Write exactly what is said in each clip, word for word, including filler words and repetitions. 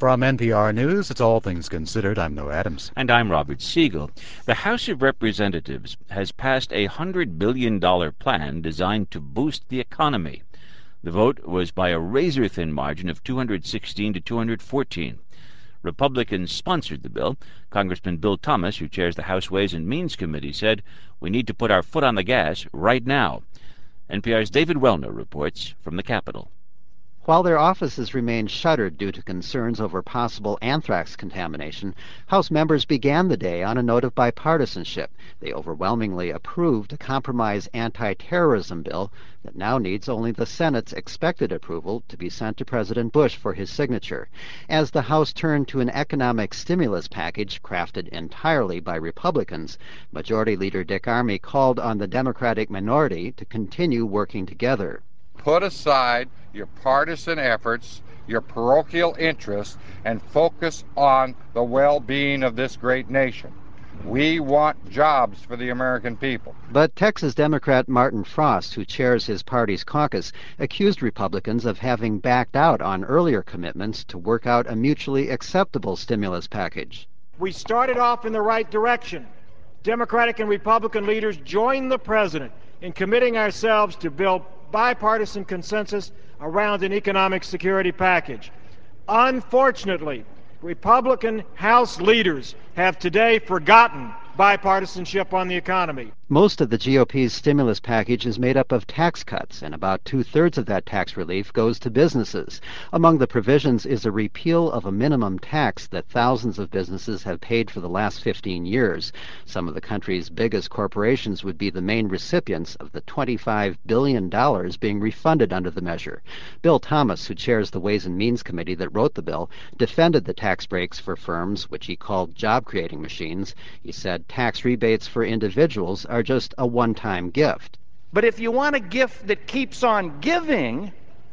From N P R News, it's All Things Considered. I'm Noah Adams. And I'm Robert Siegel. The House of Representatives has passed a one hundred billion dollars plan designed to boost the economy. The vote was by a razor-thin margin of two hundred sixteen to two hundred fourteen. Republicans sponsored the bill. Congressman Bill Thomas, who chairs the House Ways and Means Committee, said, "We need to put our foot on the gas right now." N P R's David Wellner reports from the Capitol. While their offices remained shuttered due to concerns over possible anthrax contamination, House members began the day on a note of bipartisanship. They overwhelmingly approved a compromise anti-terrorism bill that now needs only the Senate's expected approval to be sent to President Bush for his signature. As the House turned to an economic stimulus package crafted entirely by Republicans, Majority Leader Dick Armey called on the Democratic minority to continue working together. Put aside your partisan efforts, your parochial interests, and focus on the well-being of this great nation. We want jobs for the American people. But Texas Democrat Martin Frost, who chairs his party's caucus, accused Republicans of having backed out on earlier commitments to work out a mutually acceptable stimulus package. We started off in the right direction. Democratic and Republican leaders joined the president in committing ourselves to build bipartisan consensus around an economic security package. Unfortunately, Republican House leaders have today forgotten bipartisanship on the economy. Most of the G O P's stimulus package is made up of tax cuts, and about two-thirds of that tax relief goes to businesses. Among the provisions is a repeal of a minimum tax that thousands of businesses have paid for the last fifteen years. Some of the country's biggest corporations would be the main recipients of the twenty-five billion dollars being refunded under the measure. Bill Thomas, who chairs the Ways and Means Committee that wrote the bill, defended the tax breaks for firms, which he called job-creating machines. He said tax rebates for individuals are just a one-time gift. But if you want a gift that keeps on giving,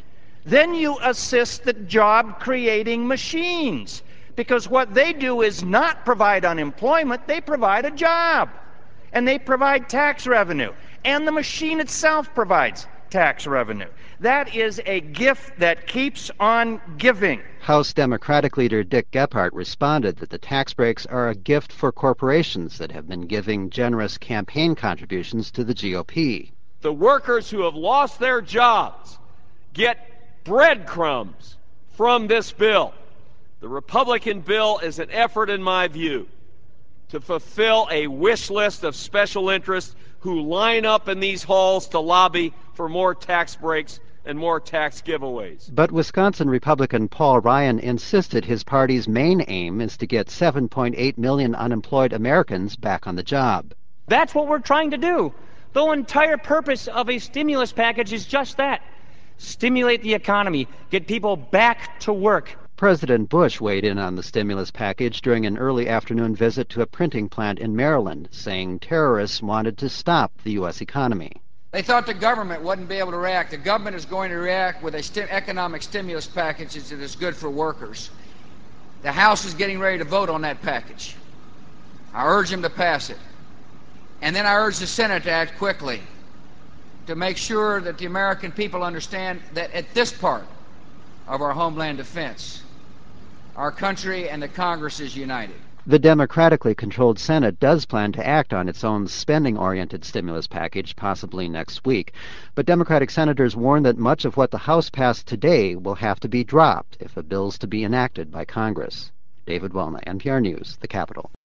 then you assist the job-creating machines. Because what they do is not provide unemployment, they provide a job. And they provide tax revenue. And the machine itself provides tax revenue. That is a gift that keeps on giving. House Democratic leader Dick Gephardt responded that the tax breaks are a gift for corporations that have been giving generous campaign contributions to the G O P. The workers who have lost their jobs get breadcrumbs from this bill. The Republican bill is an effort, in my view, to fulfill a wish list of special interests who line up in these halls to lobby for more tax breaks and more tax giveaways. But Wisconsin Republican Paul Ryan insisted his party's main aim is to get seven point eight million unemployed Americans back on the job. That's what we're trying to do. The entire purpose of a stimulus package is just that. Stimulate the economy, get people back to work. President Bush weighed in on the stimulus package during an early afternoon visit to a printing plant in Maryland, saying terrorists wanted to stop the U S economy. They thought the government wouldn't be able to react. The government is going to react with a sti- economic stimulus package that is good for workers. The House is getting ready to vote on that package. I urge them to pass it. And then I urge the Senate to act quickly to make sure that the American people understand that at this part of our homeland defense, our country and the Congress is united. The democratically controlled Senate does plan to act on its own spending-oriented stimulus package, possibly next week. But Democratic senators warn that much of what the House passed today will have to be dropped if a bill's to be enacted by Congress. David Wellner, N P R News, the Capitol.